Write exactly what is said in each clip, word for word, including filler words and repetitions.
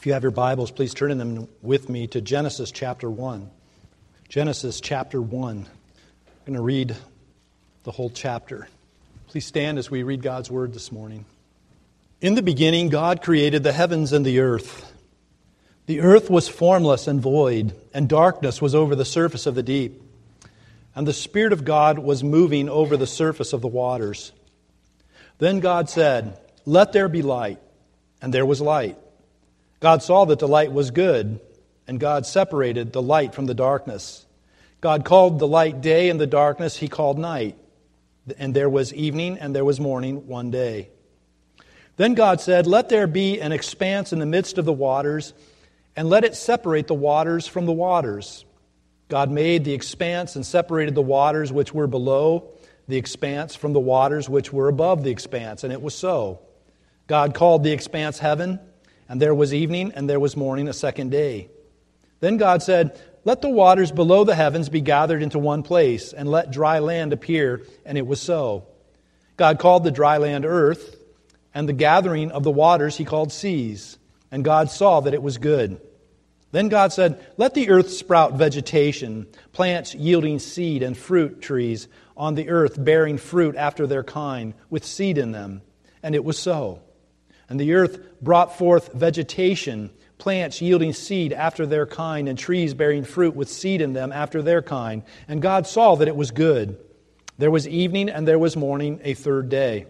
If you have your Bibles, please turn in them with me to Genesis chapter one. Genesis chapter one. I'm going to read the whole chapter. Please stand as we read God's Word this morning. In the beginning, God created the heavens and the earth. The earth was formless and void, and darkness was over the surface of the deep. And the Spirit of God was moving over the surface of the waters. Then God said, "Let there be light," and there was light. God saw that the light was good, and God separated the light from the darkness. God called the light day, and the darkness He called night. And there was evening, and there was morning one day. Then God said, "Let there be an expanse in the midst of the waters, and let it separate the waters from the waters." God made the expanse and separated the waters which were below the expanse from the waters which were above the expanse, and it was so. God called the expanse heaven, and there was evening, and there was morning a second day. Then God said, "Let the waters below the heavens be gathered into one place, and let dry land appear," and it was so. God called the dry land earth, and the gathering of the waters He called seas, and God saw that it was good. Then God said, "Let the earth sprout vegetation, plants yielding seed, and fruit trees on the earth bearing fruit after their kind, with seed in them." And it was so. And the earth brought forth vegetation, plants yielding seed after their kind, and trees bearing fruit with seed in them after their kind. And God saw that it was good. There was evening and there was morning, a third day.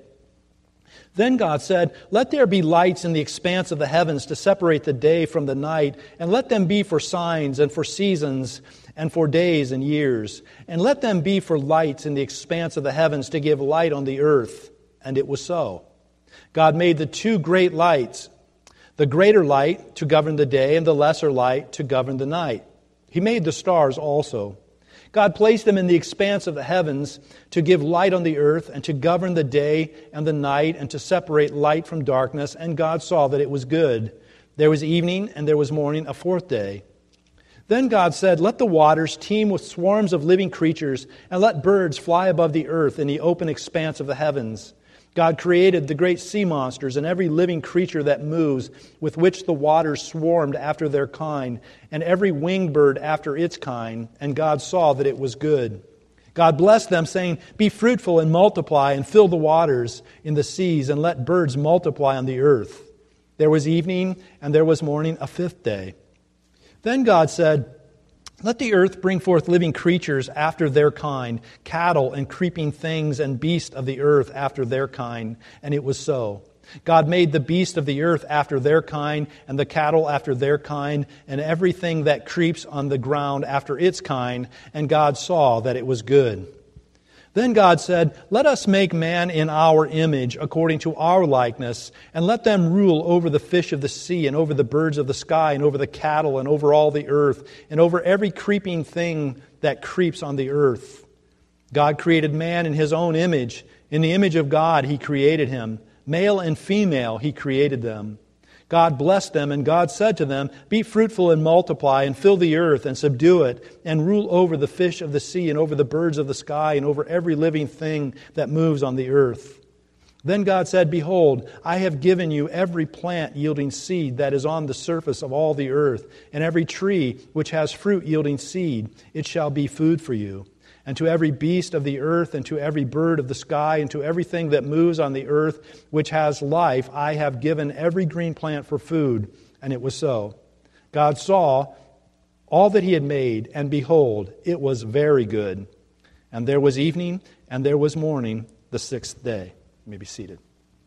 Then God said, "Let there be lights in the expanse of the heavens to separate the day from the night, and let them be for signs and for seasons and for days and years. And let them be for lights in the expanse of the heavens to give light on the earth." And it was so. God made the two great lights, the greater light to govern the day and the lesser light to govern the night. He made the stars also. God placed them in the expanse of the heavens to give light on the earth and to govern the day and the night and to separate light from darkness. And God saw that it was good. There was evening and there was morning, a fourth day. Then God said, "Let the waters teem with swarms of living creatures, and let birds fly above the earth in the open expanse of the heavens." God created the great sea monsters and every living creature that moves, with which the waters swarmed after their kind, and every winged bird after its kind. And God saw that it was good. God blessed them, saying, "Be fruitful and multiply, and fill the waters in the seas, and let birds multiply on the earth." There was evening, and there was morning, a fifth day. Then God said, "Let the earth bring forth living creatures after their kind, cattle and creeping things and beasts of the earth after their kind." And it was so. God made the beasts of the earth after their kind, and the cattle after their kind, and everything that creeps on the ground after its kind. And God saw that it was good. Then God said, "Let us make man in our image, according to our likeness, and let them rule over the fish of the sea, and over the birds of the sky, and over the cattle, and over all the earth, and over every creeping thing that creeps on the earth." God created man in His own image. In the image of God He created him. Male and female He created them. God blessed them, and God said to them, "Be fruitful and multiply, and fill the earth, and subdue it, and rule over the fish of the sea, and over the birds of the sky, and over every living thing that moves on the earth." Then God said, "Behold, I have given you every plant yielding seed that is on the surface of all the earth, and every tree which has fruit yielding seed. It shall be food for you. And to every beast of the earth, and to every bird of the sky, and to everything that moves on the earth which has life, I have given every green plant for food." And it was so. God saw all that He had made, and behold, it was very good. And there was evening, and there was morning, the sixth day. You may be seated.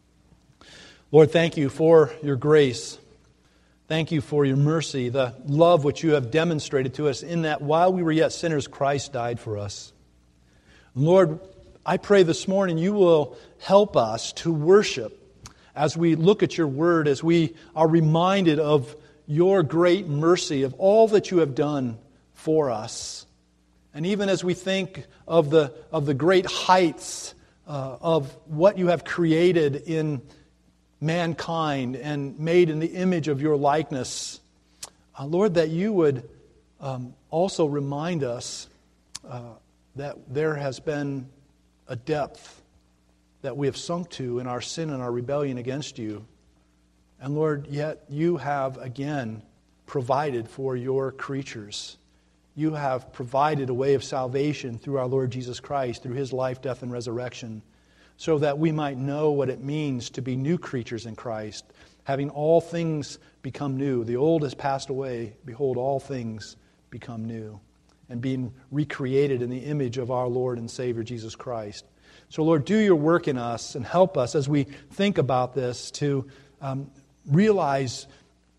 Lord, thank You for Your grace. Thank You for Your mercy, the love which You have demonstrated to us in that while we were yet sinners, Christ died for us. Lord, I pray this morning You will help us to worship as we look at Your Word, as we are reminded of Your great mercy, of all that You have done for us. And even as we think of the, of the great heights uh, of what You have created in mankind and made in the image of Your likeness, uh, Lord, that You would um, also remind us uh, that there has been a depth that we have sunk to in our sin and our rebellion against You. And Lord, yet you have again provided for your creatures. You have provided a way of salvation through our Lord Jesus Christ, through His life, death, and resurrection, so that we might know what it means to be new creatures in Christ, having all things become new. The old has passed away. Behold, all things become new, and being recreated in the image of our Lord and Savior Jesus Christ. So, Lord, do your work in us and help us as we think about this to um, realize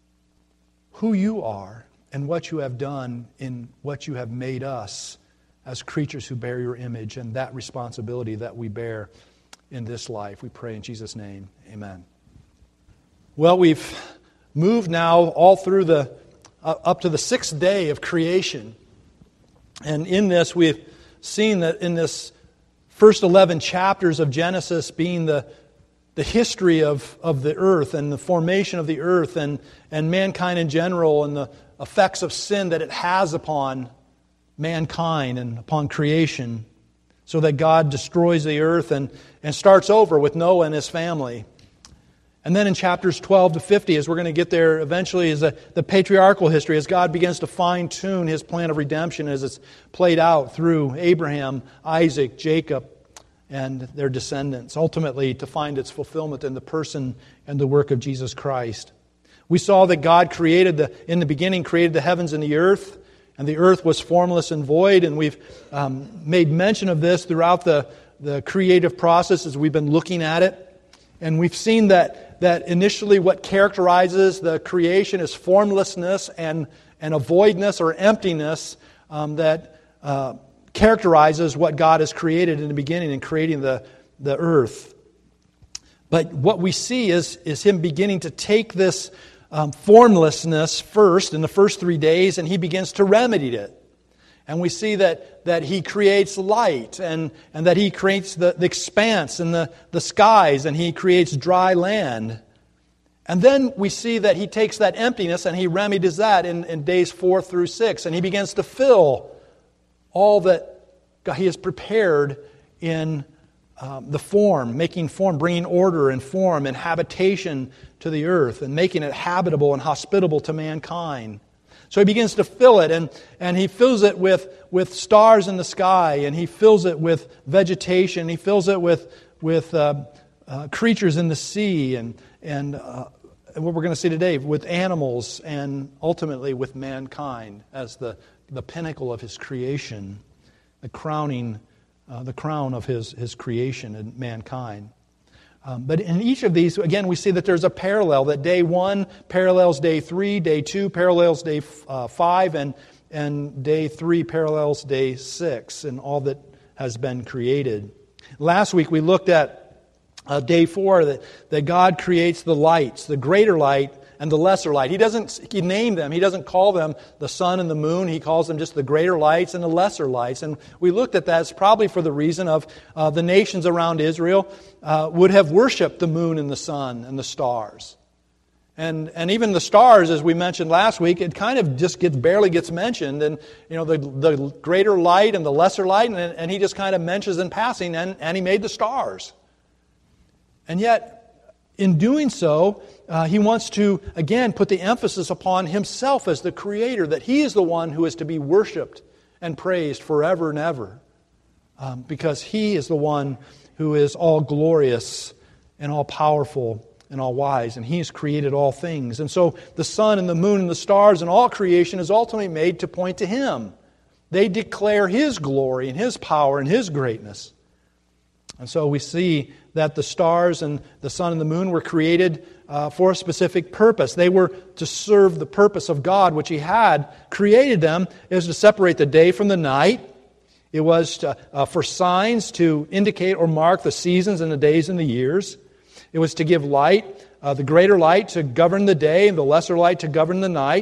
who you are and what you have done in what you have made us as creatures who bear your image, and that responsibility that we bear in this life. We pray in Jesus' name. Amen. Well, we've moved now all through the, uh, up to the sixth day of creation. And in this, we've seen that in this first eleven chapters of Genesis being the, the history of, of the earth and the formation of the earth and, and mankind in general and the effects of sin that it has upon mankind and upon creation, so that God destroys the earth and, and starts over with Noah and his family. And then in chapters twelve to fifty, as we're going to get there eventually, is the, the patriarchal history, as God begins to fine-tune His plan of redemption as it's played out through Abraham, Isaac, Jacob, and their descendants, ultimately to find its fulfillment in the person and the work of Jesus Christ. We saw that God created the, in the beginning, created the heavens and the earth, and the earth was formless and void, and we've um, made mention of this throughout the, the creative process as we've been looking at it. And we've seen that, that initially what characterizes the creation is formlessness and, and a voidness or emptiness um, that uh, characterizes what God has created in the beginning in creating the, the earth. But what we see is, is Him beginning to take this Um, formlessness first in the first three days, and He begins to remedy it. And we see that, that He creates light, and, and that He creates the, the expanse and the, the skies, and He creates dry land. And then we see that He takes that emptiness and He remedies that in, in days four through six, and He begins to fill all that He has prepared in Um, the form, making form, bringing order and form and habitation to the earth and making it habitable and hospitable to mankind. So He begins to fill it, and, and He fills it with, with stars in the sky, and He fills it with vegetation, He fills it with, with uh, uh, creatures in the sea, and, and uh, what we're going to see today, with animals, and ultimately with mankind as the, the pinnacle of His creation, the crowning Uh, the crown of his, his creation and mankind. Um, but in each of these, again, we see that there's a parallel, that day one parallels day three, day two parallels day uh, five, and, and day three parallels day six, and all that has been created. Last week we looked at uh, day four, that, that God creates the lights, the greater light and the lesser light. He doesn't he name them. He doesn't call them the sun and the moon. He calls them just the greater lights and the lesser lights. And we looked at that. It's probably for the reason of uh, the nations around Israel uh, would have worshipped the moon and the sun and the stars. And and even the stars, as we mentioned last week, it kind of just gets barely gets mentioned. And you know, the the greater light and the lesser light, and, and He just kind of mentions in passing, and, and He made the stars. And yet, in doing so, uh, He wants to, again, put the emphasis upon Himself as the Creator, that He is the one who is to be worshipped and praised forever and ever. Um, because He is the one who is all glorious and all powerful and all wise, and He has created all things. And so the sun and the moon and the stars and all creation is ultimately made to point to Him. They declare His glory and His power and His greatness. And so we see that the stars and the sun and the moon were created uh, for a specific purpose. They were to serve the purpose of God, which He had created them. It was to separate the day from the night. It was to, uh, for signs to indicate or mark the seasons and the days and the years. It was to give light, uh, the greater light to govern the day and the lesser light to govern the night.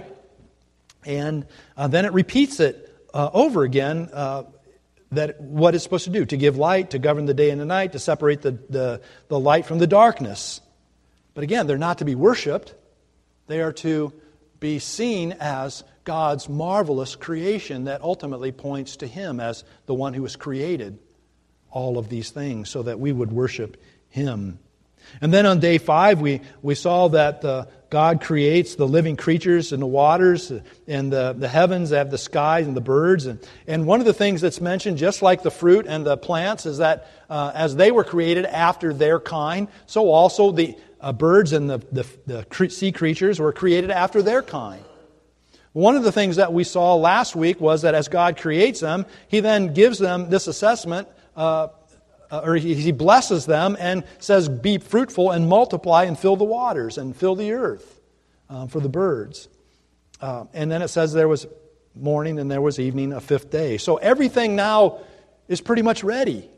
And uh, then it repeats it uh, over again, uh, that what it's supposed to do, to give light, to govern the day and the night, to separate the, the, the light from the darkness. But again, they're not to be worshipped. They are to be seen as God's marvelous creation that ultimately points to Him as the one who has created all of these things so that we would worship Him. And then on day five, we, we saw that uh, God creates the living creatures in the waters and the, the heavens, they have the skies and the birds. And, and one of the things that's mentioned, just like the fruit and the plants, is that uh, as they were created after their kind, so also the uh, birds and the, the, the sea creatures were created after their kind. One of the things that we saw last week was that as God creates them, He then gives them this assessment, uh, or He blesses them and says, be fruitful and multiply and fill the waters and fill the earth uh, for the birds. Uh, and then it says there was morning and there was evening, a fifth day. So everything now is pretty much ready.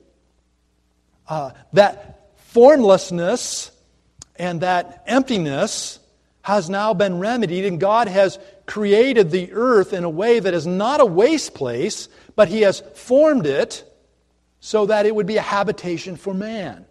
Uh, that formlessness and that emptiness has now been remedied, and God has created the earth in a way that is not a waste place, but He has formed it so that it would be a habitation for man.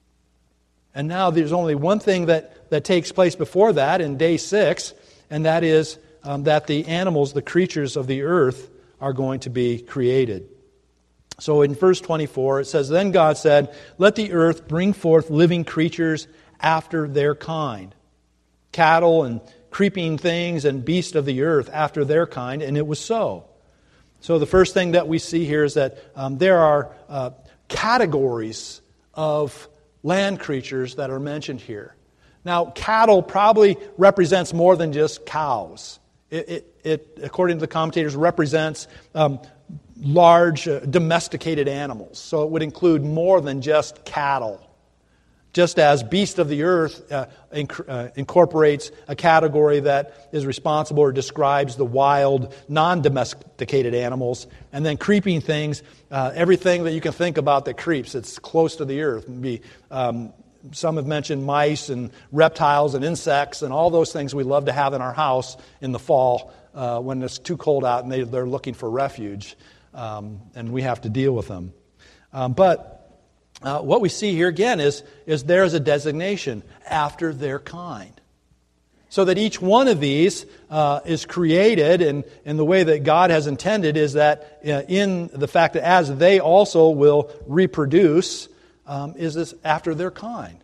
And now there's only one thing that, that takes place before that in day six, and that is um, that the animals, the creatures of the earth, are going to be created. So in verse twenty-four, it says, Then God said, Let the earth bring forth living creatures after their kind, cattle and creeping things and beasts of the earth after their kind, and it was so. So the first thing that we see here is that um, there are uh, categories of land creatures that are mentioned here. Now, cattle probably represents more than just cows. It, it, it according to the commentators, represents um, large uh, domesticated animals. So it would include more than just cattle. Just as beast of the earth uh, inc- uh, incorporates a category that is responsible or describes the wild, non-domesticated animals, and then creeping things, uh, everything that you can think about that creeps, it's close to the earth. Maybe, um, some have mentioned mice and reptiles and insects and all those things we love to have in our house in the fall uh, when it's too cold out and they, they're looking for refuge, um, and we have to deal with them. Um, but Uh, what we see here again is, is there is a designation, after their kind. So that each one of these uh, is created, and, and the way that God has intended is that uh, in the fact that as they also will reproduce, um, is this after their kind.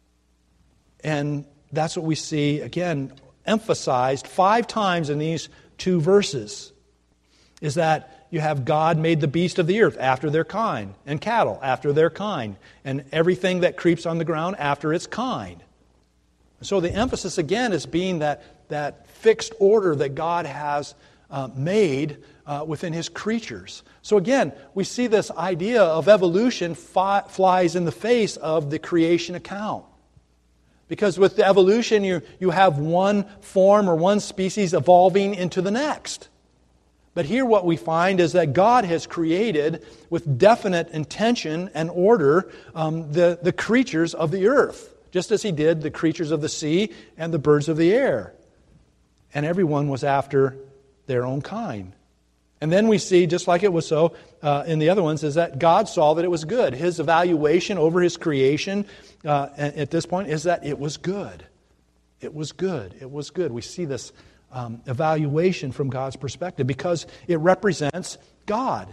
And that's what we see, again, emphasized five times in these two verses, is that you have God made the beast of the earth after their kind, and cattle after their kind, and everything that creeps on the ground after its kind. So the emphasis again is being that, that fixed order that God has uh, made uh, within His creatures. So again, we see this idea of evolution fi- flies in the face of the creation account. Because with the evolution, you, you have one form or one species evolving into the next. But here what we find is that God has created with definite intention and order um, the, the creatures of the earth, just as He did the creatures of the sea and the birds of the air. And everyone was after their own kind. And then we see, just like it was so uh, in the other ones, is that God saw that it was good. His evaluation over His creation uh, at this point is that it was good. It was good. It was good. We see this Um, evaluation from God's perspective because it represents God.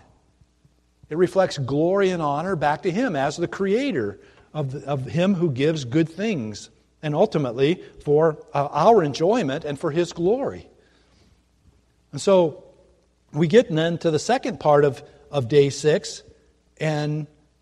It reflects glory and honor back to Him as the creator of, the, of Him who gives good things, and ultimately for uh, our enjoyment and for His glory. And so we get then to the second part of, of day six, and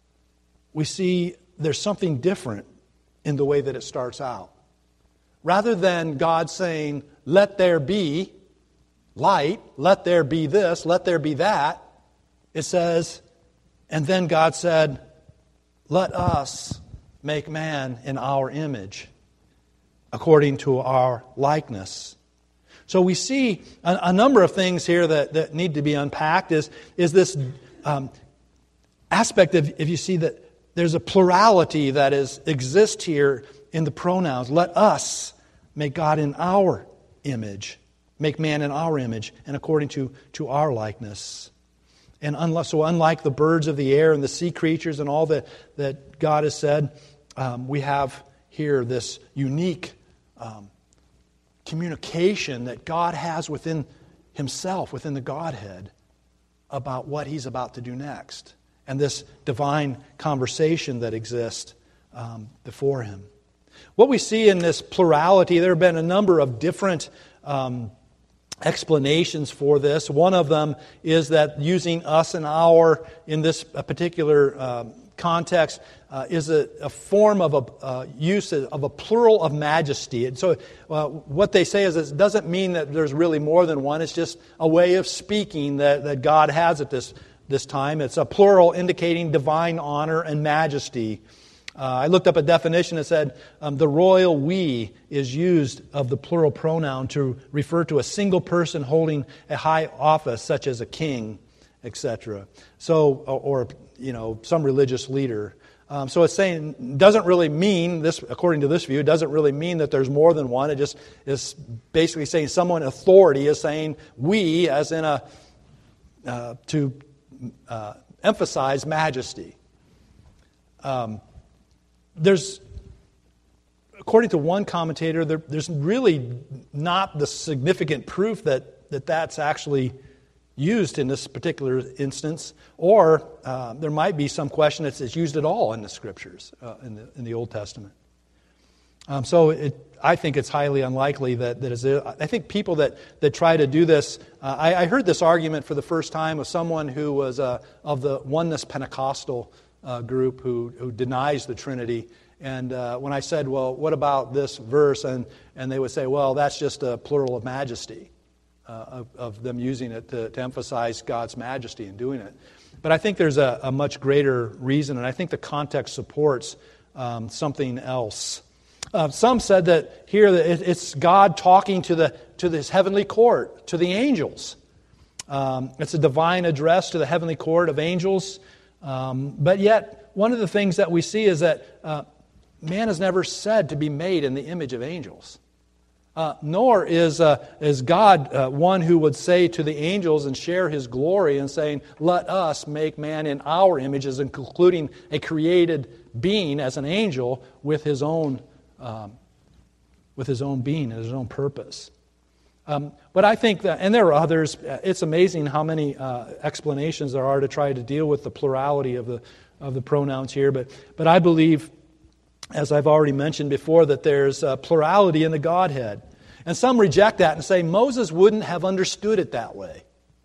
we see there's something different in the way that it starts out. Rather than God saying, let there be light, let there be this, let there be that, it says, and then God said, let us make man in our image, according to our likeness. So we see a, a number of things here that, that need to be unpacked. Is, is this um, aspect of, if you see that there's a plurality that is exists here in the pronouns. Let us make God in our image, make man in our image, and according to, to our likeness. And unless, so unlike the birds of the air and the sea creatures and all that, that God has said, um, we have here this unique um, communication that God has within Himself, within the Godhead, about what He's about to do next. And this divine conversation that exists um, before Him. What we see in this plurality, there have been a number of different um, explanations for this. One of them is that using us and our in this particular uh, context uh, is a, a form of a uh, use of a plural of majesty. And so uh, what they say is it doesn't mean that there's really more than one. It's just a way of speaking that, that God has at this, this time. It's a plural indicating divine honor and majesty. Uh, I looked up a definition that said um, the royal we is used of the plural pronoun to refer to a single person holding a high office, such as a king, et cetera. So, or you know, some religious leader. Um, so it's saying doesn't really mean this, according to this view, it doesn't really mean that there's more than one. It just is basically saying someone in authority is saying we, as in a uh, to uh, emphasize majesty. Um, There's, according to one commentator, there, there's really not the significant proof that, that that's actually used in this particular instance, or uh, there might be some question that it's used at all in the Scriptures, uh, in, the, in the Old Testament. Um, so it, I think it's highly unlikely that that is. I think people that, that try to do this. Uh, I, I heard this argument for the first time of someone who was uh, of the Oneness Pentecostal Uh, group who, who denies the Trinity. And uh, when I said, well, what about this verse? And, and they would say, well, that's just a plural of majesty, uh, of, of them using it to, to emphasize God's majesty in doing it. But I think there's a, a much greater reason, and I think the context supports um, something else. Uh, some said that here that it, it's God talking to the to this heavenly court, to the angels. Um, it's a divine address to the heavenly court of angels. Um, but yet, one of the things that we see is that uh, man is never said to be made in the image of angels. Uh, nor is uh, is God uh, one who would say to the angels and share His glory and saying, let us make man in our images, including a created being as an angel with his own, um, with his own being and his own purpose. Um, but I think that, and there are others, it's amazing how many uh, explanations there are to try to deal with the plurality of the of the pronouns here. But but I believe, as I've already mentioned before, that there's a plurality in the Godhead. And some reject that and say Moses wouldn't have understood it that way,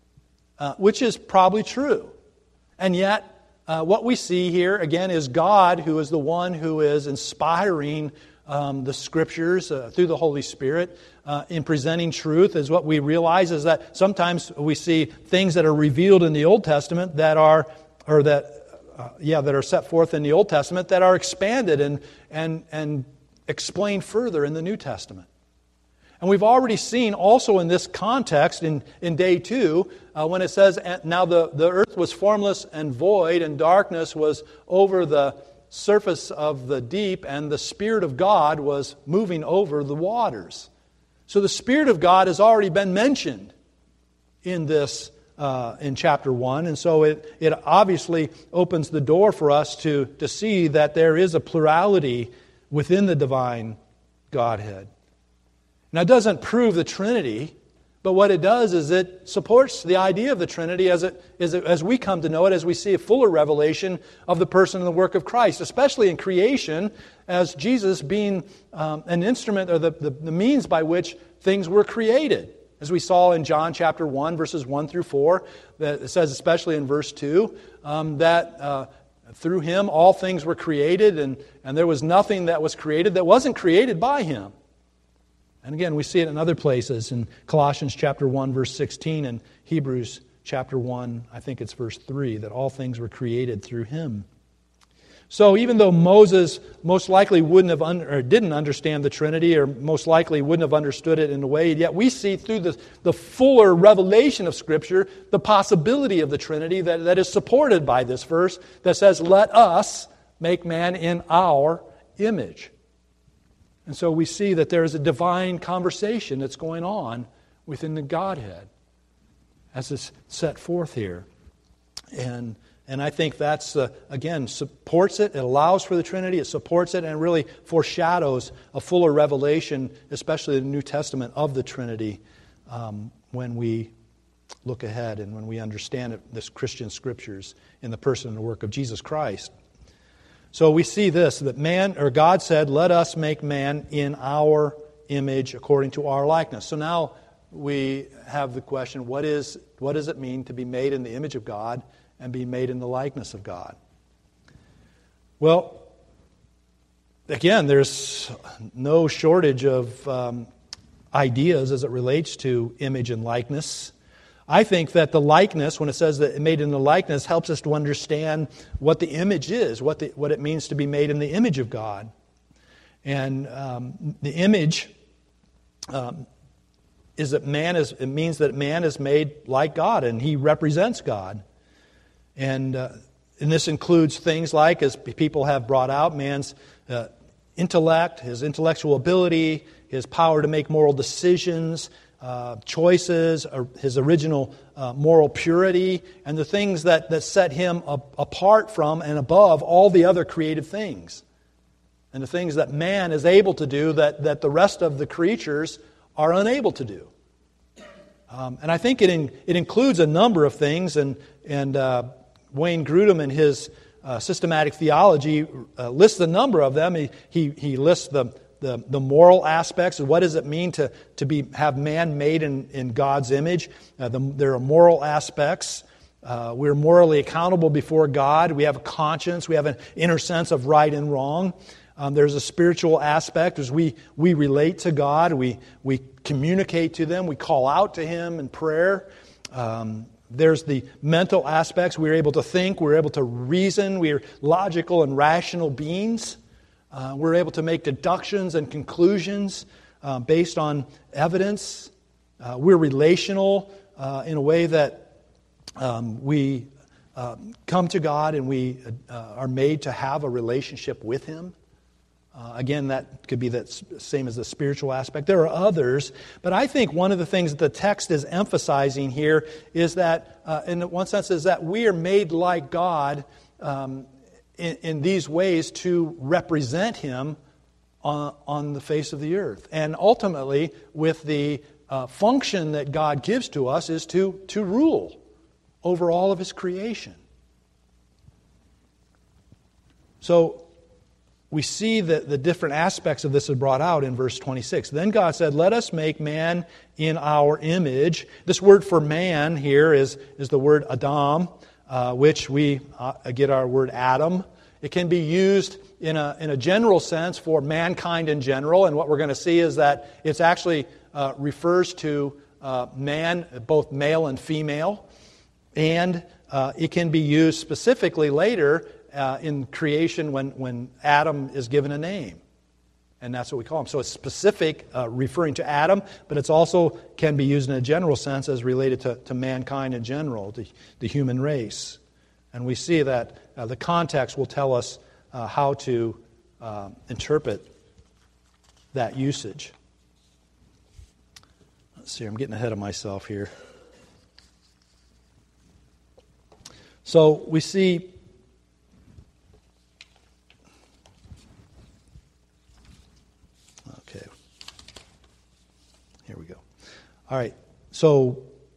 uh, which is probably true. And yet, uh, what we see here, again, is God who is the one who is inspiring Um, the Scriptures uh, through the Holy Spirit uh, in presenting truth. Is what we realize is that sometimes we see things that are revealed in the Old Testament that are, or that, uh, yeah, that are set forth in the Old Testament that are expanded and and and explained further in the New Testament. And we've already seen also in this context in in day two uh, when it says, "Now the the earth was formless and void, and darkness was over the surface of the deep, and the Spirit of God was moving over the waters." So the Spirit of God has already been mentioned in this, uh, in chapter one, and so it, it obviously opens the door for us to, to see that there is a plurality within the divine Godhead. Now it doesn't prove the Trinity, but what it does is it supports the idea of the Trinity as it, as it as we come to know it, as we see a fuller revelation of the person and the work of Christ, especially in creation, as Jesus being um, an instrument or the, the, the means by which things were created. As we saw in John chapter one, verses one through four, that it says, especially in verse two, um, that uh, through Him all things were created, and, and there was nothing that was created that wasn't created by Him. And again, we see it in other places, in Colossians chapter one, verse sixteen, and Hebrews chapter one, I think it's verse three, that all things were created through Him. So even though Moses most likely wouldn't have un- or didn't understand the Trinity, or most likely wouldn't have understood it in a way, yet we see through the, the fuller revelation of Scripture the possibility of the Trinity that, that is supported by this verse that says, "Let us make man in our image." And so we see that there is a divine conversation that's going on within the Godhead as it's set forth here. And and I think that's, uh, again, supports it. It allows for the Trinity. It supports it and really foreshadows a fuller revelation, especially in the New Testament, of the Trinity um, when we look ahead and when we understand it, this Christian Scriptures in the person and the work of Jesus Christ. So we see this, that man, or God said, let us make man in our image according to our likeness. So now we have the question, what is what does it mean to be made in the image of God and be made in the likeness of God? Well, again, there's no shortage of um, ideas as it relates to image and likeness. I think that the likeness, when it says that made in the likeness, helps us to understand what the image is, what the, what it means to be made in the image of God. And um, the image um, is that man is. It means that man is made like God, and he represents God. And uh, and this includes things like, as people have brought out, man's uh, intellect, his intellectual ability, his power to make moral decisions, Uh, choices, uh, his original uh, moral purity, and the things that, that set him a, apart from and above all the other created things. And the things that man is able to do that, that the rest of the creatures are unable to do. Um, and I think it in, it includes a number of things, and, and uh, Wayne Grudem in his uh, systematic theology uh, lists a number of them. He, he, he lists the The, the moral aspects of what does it mean to, to be have man made in, in God's image. Uh, the, there are moral aspects. Uh, we're morally accountable before God. We have a conscience. We have an inner sense of right and wrong. Um, there's a spiritual aspect as we, we relate to God. We, we communicate to them. We call out to Him in prayer. Um, there's the mental aspects. We're able to think. We're able to reason. We're logical and rational beings. Uh, we're able to make deductions and conclusions uh, based on evidence. Uh, we're relational uh, in a way that um, we uh, come to God and we uh, are made to have a relationship with Him. Uh, again, that could be the same as the spiritual aspect. There are others, but I think one of the things that the text is emphasizing here is that, uh, in one sense, is that we are made like God um, In, in these ways to represent Him on, on the face of the earth. And ultimately, with the uh, function that God gives to us is to, to rule over all of His creation. So we see that the different aspects of this are brought out in verse twenty-six. Then God said, let us make man in our image. This word for man here is, is the word Adam, Uh, which we uh, get our word Adam. It can be used in a in a general sense for mankind in general, and what we're going to see is that it's actually uh, refers to uh, man, both male and female, and uh, it can be used specifically later uh, in creation when when Adam is given a name. And that's what we call him. So it's specific, uh, referring to Adam, but it's also can be used in a general sense as related to, to mankind in general, the, the human race. And we see that uh, the context will tell us uh, how to uh, interpret that usage. Let's see, I'm getting ahead of myself here. So we see Here we go. All right. So,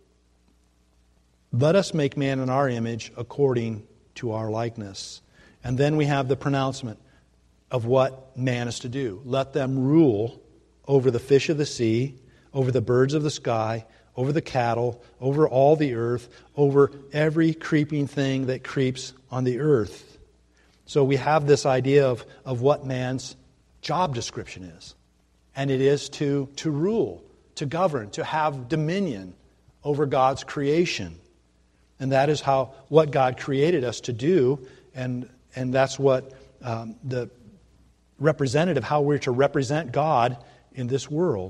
let us make man in our image according to our likeness. And then we have the pronouncement of what man is to do. Let them rule over the fish of the sea, over the birds of the sky, over the cattle, over all the earth, over every creeping thing that creeps on the earth. So we have this idea of, of what man's job description is. And it is to, to rule, to govern, to have dominion over God's creation. And that is how what God created us to do, and and that's what um, the representative, how we're to represent God in this world,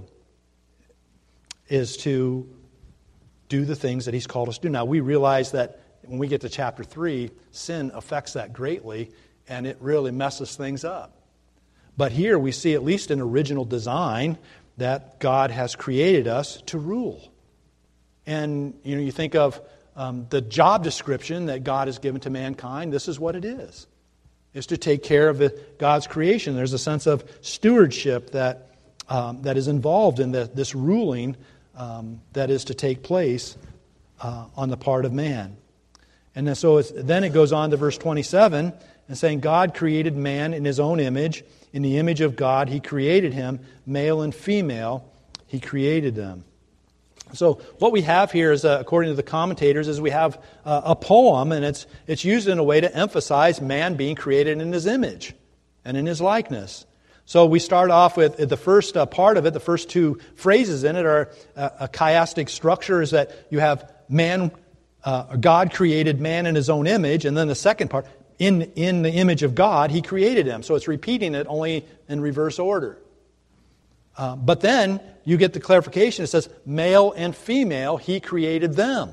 is to do the things that He's called us to do. Now, we realize that when we get to chapter three, sin affects that greatly, and it really messes things up. But here we see, at least in original design, that God has created us to rule. And you know, you think of um, the job description that God has given to mankind. This is what it is: is to take care of the, God's creation. There's a sense of stewardship that um, that is involved in the, this ruling um, that is to take place uh, on the part of man. And then, so it's, then it goes on to verse twenty-seven, and saying God created man in his own image. In the image of God, he created him, male and female, he created them. So what we have here is, uh, according to the commentators, is we have uh, a poem, and it's it's used in a way to emphasize man being created in his image and in his likeness. So we start off with the first uh, part of it, the first two phrases in it are uh, a chiastic structure, is that you have man, uh, God created man in his own image, and then the second part, in, in the image of God, he created him. So it's repeating it only in reverse order. Uh, but then you get the clarification. It says, male and female, he created them.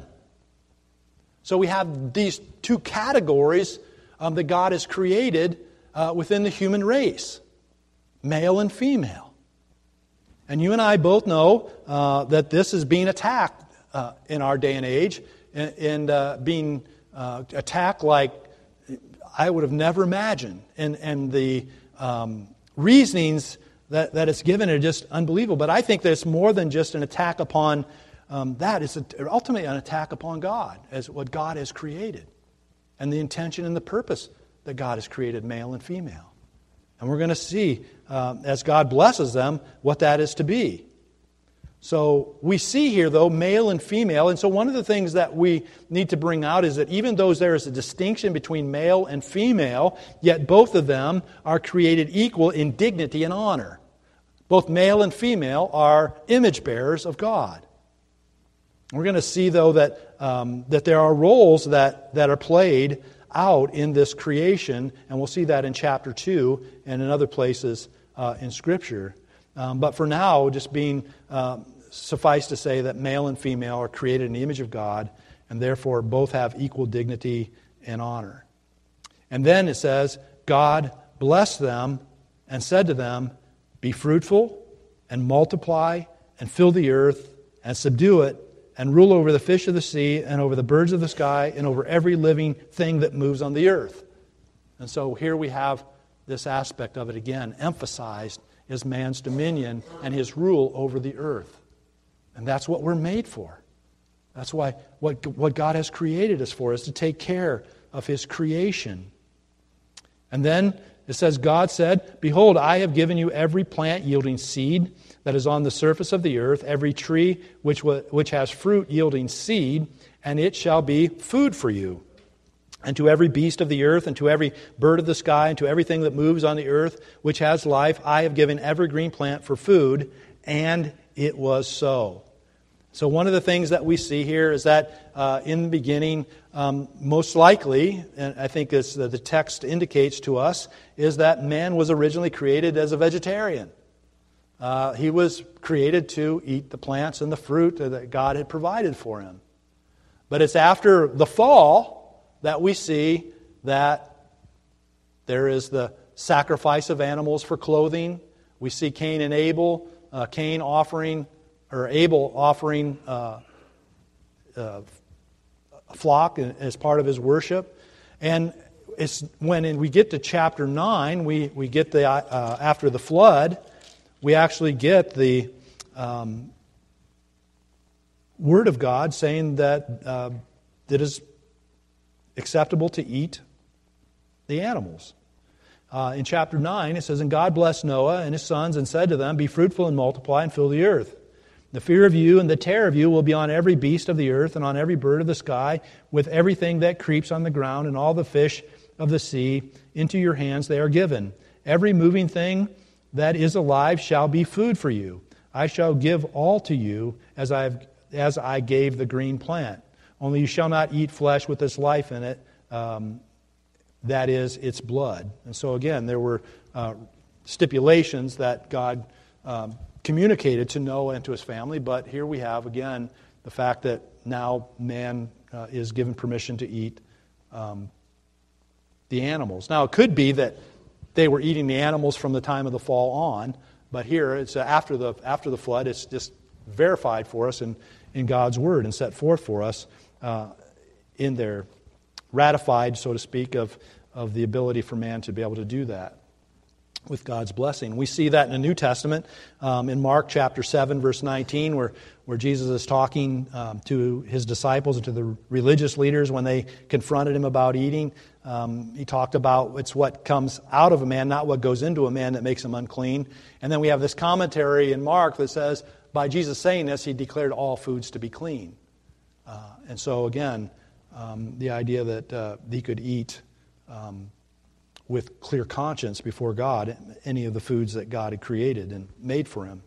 So we have these two categories um, that God has created uh, within the human race. Male and female. And you and I both know uh, that this is being attacked uh, in our day and age, and, and uh, being uh, attacked like I would have never imagined. And, and the um, reasonings that, that it's given are just unbelievable. But I think that it's more than just an attack upon um, that. It's a, ultimately an attack upon God, as what God has created, and the intention and the purpose that God has created, male and female. And we're going to see, uh, as God blesses them, what that is to be. So we see here, though, male and female. And so one of the things that we need to bring out is that even though there is a distinction between male and female, yet both of them are created equal in dignity and honor. Both male and female are image bearers of God. We're going to see, though, that um, that there are roles that, that are played out in this creation, and we'll see that in chapter two and in other places uh, in Scripture. Um, but for now, just being uh, suffice to say that male and female are created in the image of God, and therefore both have equal dignity and honor. And then it says, God blessed them and said to them, be fruitful and multiply and fill the earth and subdue it, and rule over the fish of the sea, and over the birds of the sky, and over every living thing that moves on the earth. And so here we have this aspect of it again, emphasized is man's dominion and his rule over the earth. And that's what we're made for. That's why what, what God has created us for is to take care of his creation. And then it says, God said, behold, I have given you every plant yielding seed that is on the surface of the earth, every tree which which has fruit yielding seed, and it shall be food for you. And to every beast of the earth, and to every bird of the sky, and to everything that moves on the earth, which has life, I have given every green plant for food, and it was so. So one of the things that we see here is that uh, in the beginning, um, most likely, and I think this, uh, the text indicates to us, is that man was originally created as a vegetarian. Uh, he was created to eat the plants and the fruit that God had provided for him. But it's after the fall that we see that there is the sacrifice of animals for clothing. We see Cain and Abel, uh, Cain offering, or Abel offering uh, uh, a flock as part of his worship. And it's when we get to chapter nine, we, we get the uh, after the flood, we actually get the um, Word of God saying that uh, it is acceptable to eat the animals. Uh, in chapter nine, it says, and God blessed Noah and his sons and said to them, be fruitful and multiply and fill the earth. The fear of you and the terror of you will be on every beast of the earth and on every bird of the sky, with everything that creeps on the ground and all the fish of the sea. Into your hands they are given. Every moving thing that is alive shall be food for you. I shall give all to you as I have, as I gave the green plant. Only you shall not eat flesh with its life in it, um, that is, its blood. And so again, there were uh, stipulations that God um, communicated to Noah and to his family, but here we have, again, the fact that now man uh, is given permission to eat um, the animals. Now, it could be that they were eating the animals from the time of the fall on, but here, it's uh, after the after the flood, it's just verified for us in, in God's Word and set forth for us uh, in there, ratified, so to speak, of, of the ability for man to be able to do that. with God's blessing. We see that in the New Testament, um, in Mark chapter seven, verse nineteen, where, where Jesus is talking um, to his disciples and to the religious leaders when they confronted him about eating. Um, he talked about it's what comes out of a man, not what goes into a man, that makes him unclean. And then we have this commentary in Mark that says, by Jesus saying this, he declared all foods to be clean. Uh, and so again, um, the idea that uh, he could eat um, with clear conscience before God any of the foods that God had created and made for him.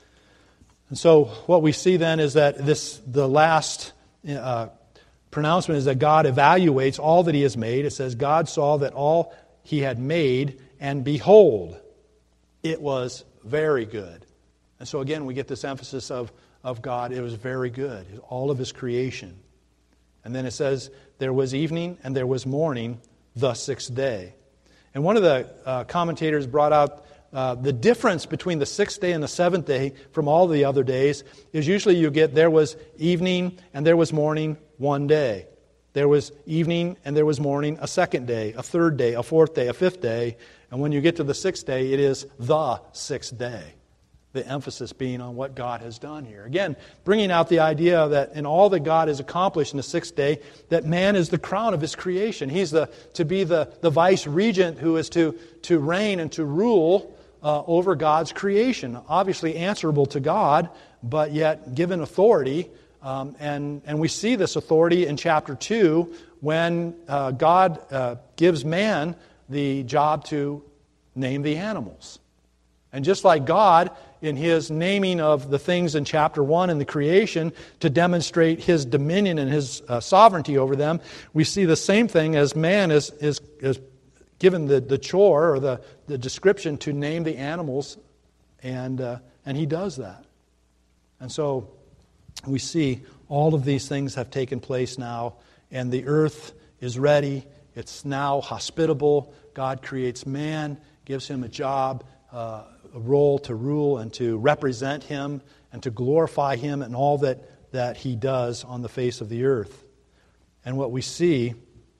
And so what we see then is that this the last uh, pronouncement is that God evaluates all that he has made. It says, God saw that all he had made, and behold, it was very good. And so again, we get this emphasis of, of God, it was very good, all of his creation. And then it says, there was evening and there was morning, the sixth day. And one of the uh, commentators brought out uh, the difference between the sixth day and the seventh day from all the other days is usually you get there was evening and there was morning one day. There was evening and there was morning a second day, a third day, a fourth day, a fifth day. And when you get to the sixth day, it is the sixth day. The emphasis being on what God has done here. Again, bringing out the idea that in all that God has accomplished in the sixth day, that man is the crown of his creation. He's the to be the, the vice regent who is to, to reign and to rule uh, over God's creation. Obviously answerable to God, but yet given authority. Um, and, and we see this authority in chapter two when uh, God uh, gives man the job to name the animals. And just like God, in his naming of the things in chapter one in the creation to demonstrate his dominion and his uh, sovereignty over them, we see the same thing as man is, is, is given the, the chore or the, the description to name the animals, and, uh, and he does that. And so we see all of these things have taken place now, and the earth is ready. It's now hospitable. God creates man, gives him a job, uh, a role to rule and to represent him and to glorify him in all that, that he does on the face of the earth. And what we see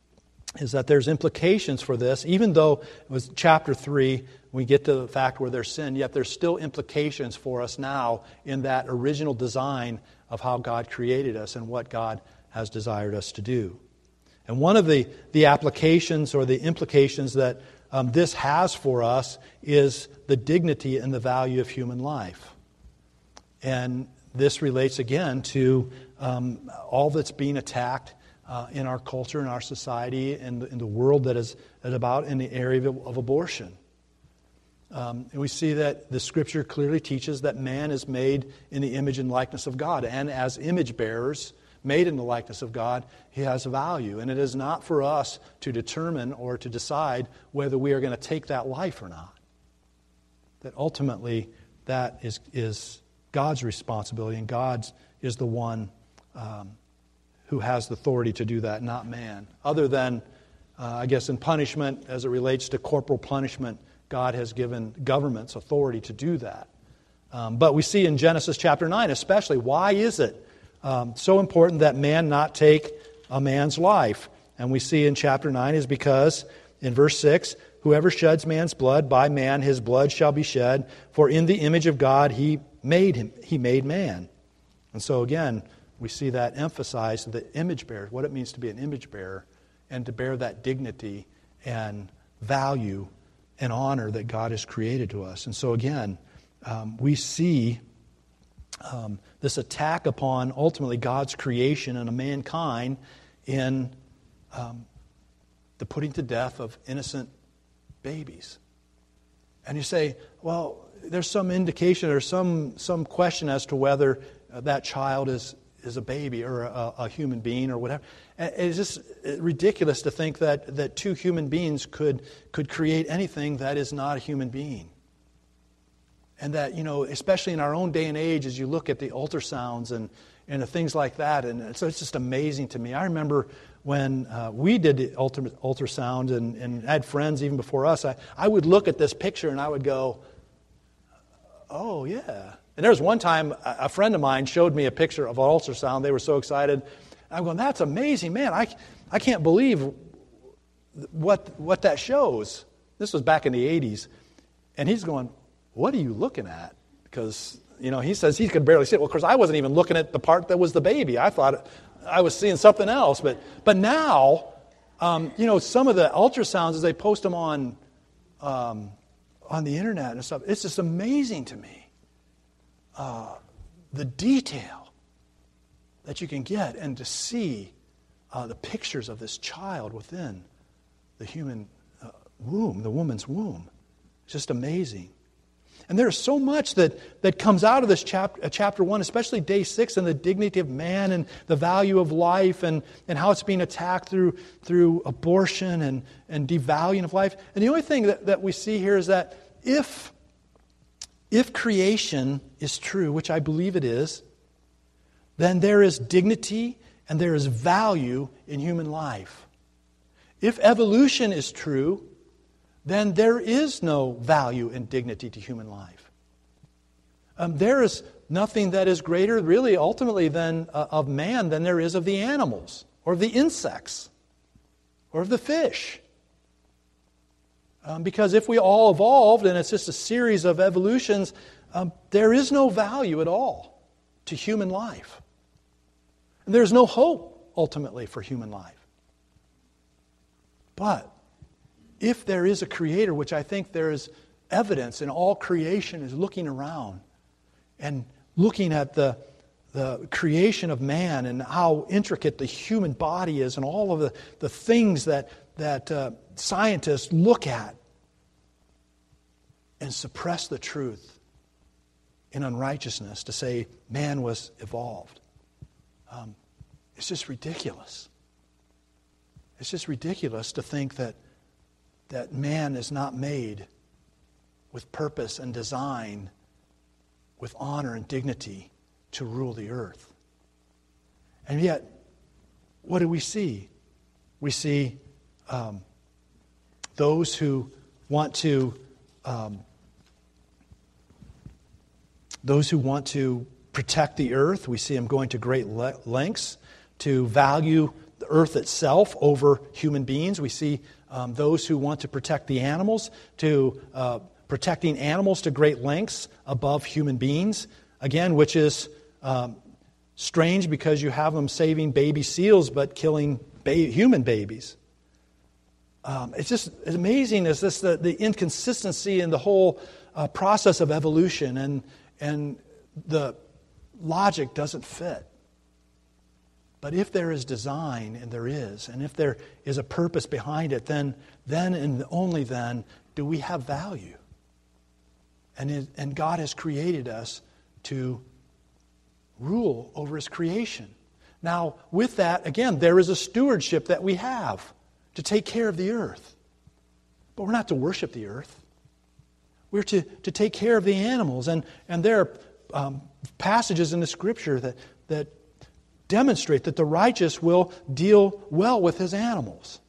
is that there's implications for this, even though it was chapter three, we get to the fact where there's sin, yet there's still implications for us now in that original design of how God created us and what God has desired us to do. And one of the, the applications or the implications that um, this has for us is the dignity and the value of human life. And this relates again to um, all that's being attacked uh, in our culture, in our society, and in the world that is, that is about in the area of, of abortion. Um, and we see that the Scripture clearly teaches that man is made in the image and likeness of God. And as image bearers, made in the likeness of God, he has a value. And it is not for us to determine or to decide whether we are going to take that life or not. That ultimately that is, is God's responsibility, and God is the one um, who has the authority to do that, not man. Other than, uh, I guess, in punishment, as it relates to corporal punishment, God has given governments authority to do that. Um, but we see in Genesis chapter nine especially, why is it um, so important that man not take a man's life? And we see in chapter nine is because, in verse six, whoever sheds man's blood, by man his blood shall be shed, for in the image of God he made him, he made man. And so again, we see that emphasized, the image bearer, what it means to be an image bearer, and to bear that dignity and value and honor that God has created to us. And so again, um, we see um, this attack upon ultimately God's creation and of mankind in um, the putting to death of innocent babies. And you say, well, there's some indication or some some question as to whether uh, that child is is a baby or a, a human being or whatever. And it's just ridiculous to think that, that two human beings could could create anything that is not a human being. And that, you know, especially in our own day and age, as you look at the ultrasounds and, and the things like that, and so it's just amazing to me. I remember when uh, we did the ultimate ultrasound and, and had friends even before us, I, I would look at this picture and I would go, oh, yeah. And there was one time a friend of mine showed me a picture of an ultrasound. They were so excited. I'm going, that's amazing, man. I, I can't believe what what that shows. This was back in the eighties. And he's going, what are you looking at? Because, you know, he says he could barely see it. Well, of course, I wasn't even looking at the part that was the baby. I thought I was seeing something else. But but now, um, you know, some of the ultrasounds, as they post them on um, on the internet and stuff, it's just amazing to me. Uh, the detail that you can get and to see uh, the pictures of this child within the human uh, womb, the woman's womb. It's just amazing. And there's so much that, that comes out of this chapter, uh, chapter one, especially day six, and the dignity of man and the value of life and, and how it's being attacked through, through abortion and, and devaluing of life. And the only thing that, that we see here is that if, if creation is true, which I believe it is, then there is dignity and there is value in human life. If evolution is true, then there is no value and dignity to human life. Um, there is nothing that is greater, really, ultimately, than uh, of man than there is of the animals, or of the insects, or of the fish. Um, because if we all evolved, and it's just a series of evolutions, um, there is no value at all to human life. And there's no hope, ultimately, for human life. But if there is a creator, which I think there is evidence in all creation is looking around and looking at the, the creation of man and how intricate the human body is and all of the, the things that, that uh, scientists look at and suppress the truth in unrighteousness to say man was evolved. Um, it's just ridiculous. It's just ridiculous to think that that man is not made with purpose and design, with honor and dignity to rule the earth. And yet, what do we see? We see um, those who want to um, those who want to protect the earth. We see them going to great le- lengths to value the earth itself over human beings. We see um, those who want to protect the animals, to uh, protecting animals to great lengths above human beings. Again, which is um, strange because you have them saving baby seals but killing ba- human babies. Um, it's just it's amazing is this the, the inconsistency in the whole uh, process of evolution, and and the logic doesn't fit. But if there is design, and there is, and if there is a purpose behind it, then then and only then do we have value. And it, and God has created us to rule over His creation. Now, with that, again, there is a stewardship that we have to take care of the earth. But we're not to worship the earth. We're to, to take care of the animals. And, and there are um, passages in the Scripture that, that demonstrate that the righteous will deal well with his animals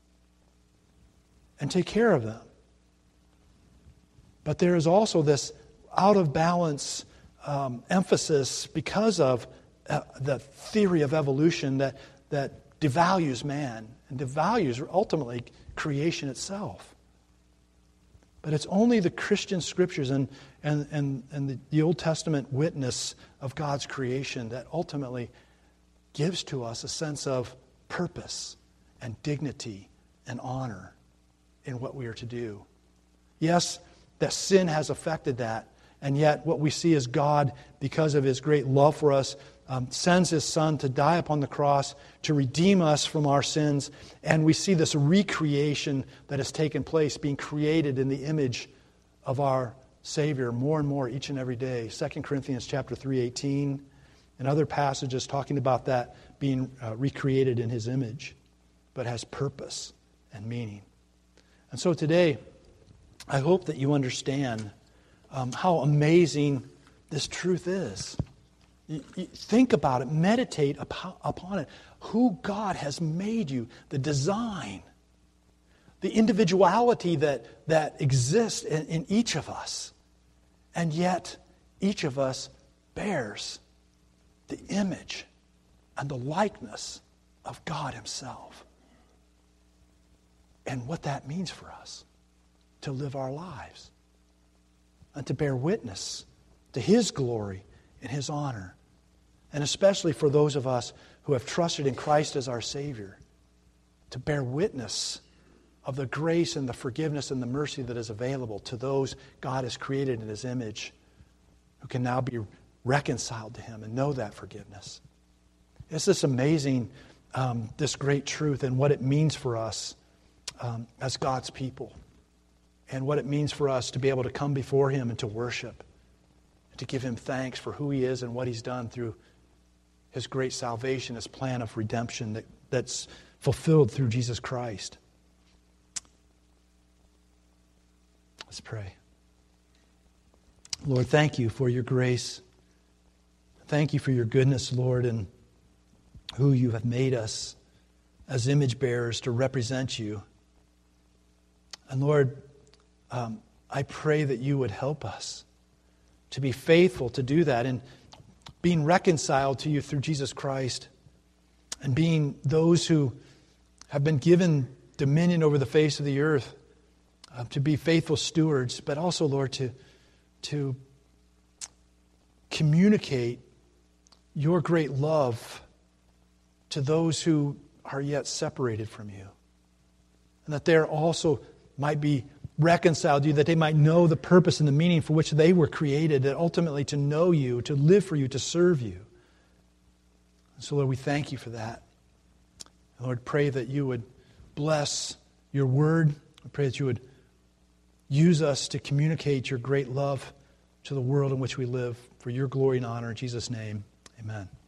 and take care of them. But there is also this out of balance um, emphasis because of uh, the theory of evolution that, that devalues man and devalues ultimately creation itself. But it's only the Christian Scriptures and, and, and, and the, the Old Testament witness of God's creation that ultimately gives to us a sense of purpose and dignity and honor in what we are to do. Yes, that sin has affected that, and yet what we see is God, because of His great love for us, um, sends His Son to die upon the cross to redeem us from our sins, and we see this recreation that has taken place, being created in the image of our Savior more and more each and every day. Second Corinthians chapter three eighteen and other passages talking about that being uh, recreated in His image, but has purpose and meaning. And so today, I hope that you understand um, how amazing this truth is. You, you think about it, meditate upon, upon it. Who God has made you, the design, the individuality that, that exists in, in each of us. And yet, each of us bears the image and the likeness of God Himself. And what that means for us to live our lives. and to bear witness to His glory and His honor. And especially for those of us who have trusted in Christ as our Savior, to bear witness of the grace and the forgiveness and the mercy that is available to those God has created in His image, who can now be reconciled to Him and know that forgiveness. It's this amazing, um, this great truth and what it means for us um, as God's people, and what it means for us to be able to come before Him and to worship, and to give Him thanks for who He is and what He's done through His great salvation, His plan of redemption that, that's fulfilled through Jesus Christ. Let's pray. Lord, thank You for Your grace. Thank You for Your goodness, Lord, and who You have made us as image bearers to represent You. And Lord, um, I pray that You would help us to be faithful to do that, and being reconciled to You through Jesus Christ, and being those who have been given dominion over the face of the earth, uh, to be faithful stewards, but also, Lord, to, to communicate Your great love to those who are yet separated from You. And that they also might be reconciled to You, that they might know the purpose and the meaning for which they were created, that ultimately to know You, to live for You, to serve You. And so, Lord, we thank You for that. And Lord, pray that You would bless Your word. I pray that You would use us to communicate Your great love to the world in which we live, for Your glory and honor. In Jesus' name, amen.